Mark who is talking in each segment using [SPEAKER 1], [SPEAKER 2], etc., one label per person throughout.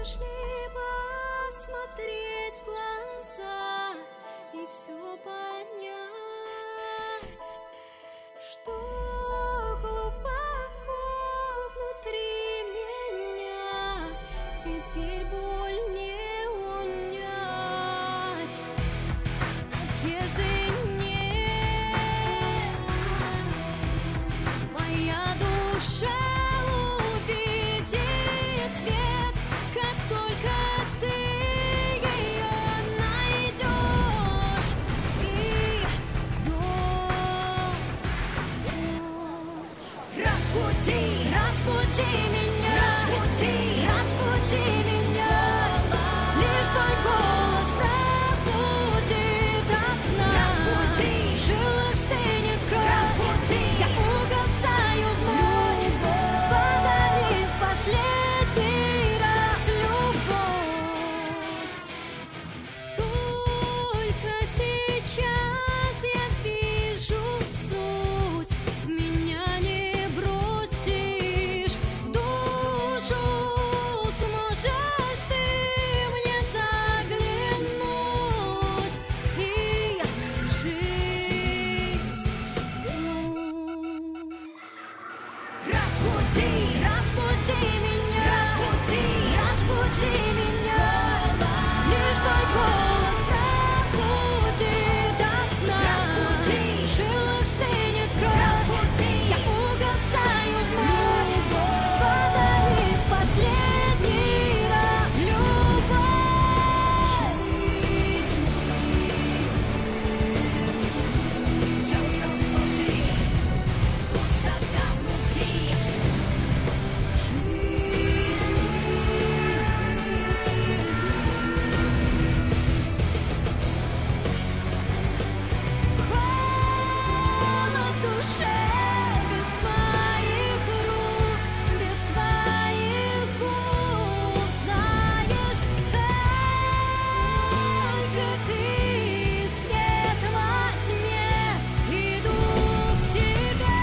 [SPEAKER 1] Пошли посмотреть в глаза и все понять, что глубоко внутри меня теперь боль не унять. Надежды нет, моя душа увидит свет, как только ты ее найдешь и в дом вернешь. Разбуди, разбуди меня, разбуди, разбуди меня. Лишь твой голос пробудит от сна. Разбуди, жила стынет кровь. Разбуди, я угасаю вновь, подарив последний раз любовь. Только сейчас я вижу суть. Меня не бросишь в душу, сможешь ты мне заглянуть и жизнь вернуть. Разбуди, разбуди меня, разбуди, разбуди меня. Лишь твой голос пробудит от сна. Разбуди, жила стынет кровь. Разбуди, я угасаю вновь, подарив последний раз любовь. Я устал жить во лжи, пустота внутри. Холод в душе без твоих рук, без твоих губ. Знаешь, только ты, свет во тьме, иду к тебе.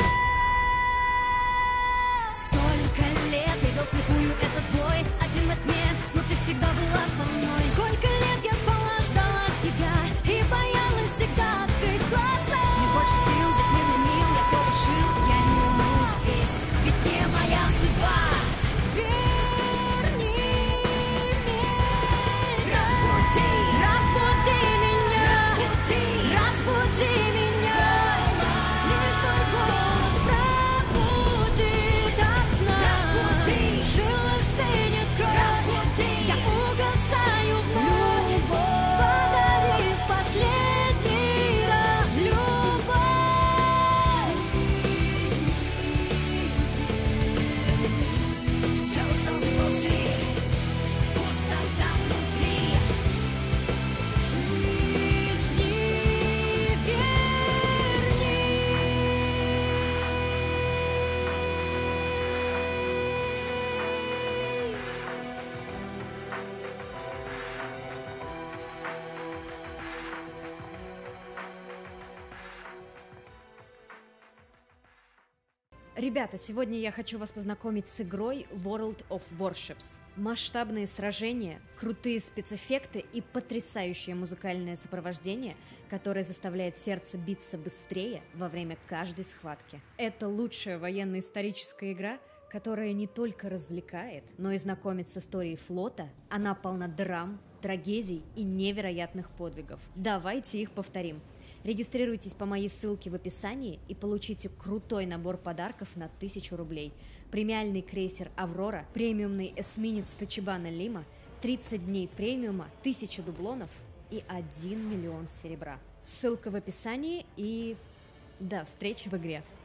[SPEAKER 1] Столько лет я вел слепую этот бой, один во тьме, но ты всегда была со мной. Сколько лет я спала, ждала тебя и боялась всегда открыть глаза. Не больше сил, бессмертный мил, я все решил, я не вернусь здесь, ведь не моя судьба. Верни меня. Разбуди, разбуди меня, разбуди, разбуди меня. Лишь твой голос пробудит от сна. Разбуди, жила стынет кровь. Разбуди, я угасаю вновь, подарив последний раз любовь. Я устал жить во лжи, пустота внутри. Жизни верни.
[SPEAKER 2] Ребята, сегодня я хочу вас познакомить с игрой World of Warships. Масштабные сражения, крутые спецэффекты и потрясающее музыкальное сопровождение, которое заставляет сердце биться быстрее во время каждой схватки. Это лучшая военно-историческая игра, которая не только развлекает, но и знакомит с историей флота. Она полна драм, трагедий и невероятных подвигов. Давайте их повторим. Регистрируйтесь по моей ссылке в описании и получите крутой набор подарков на 1000 рублей. Премиальный крейсер «Аврора», премиумный эсминец «Тачибана Лима», 30 дней премиума, 1000 дублонов и 1 миллион серебра. Ссылка в описании и до встречи в игре!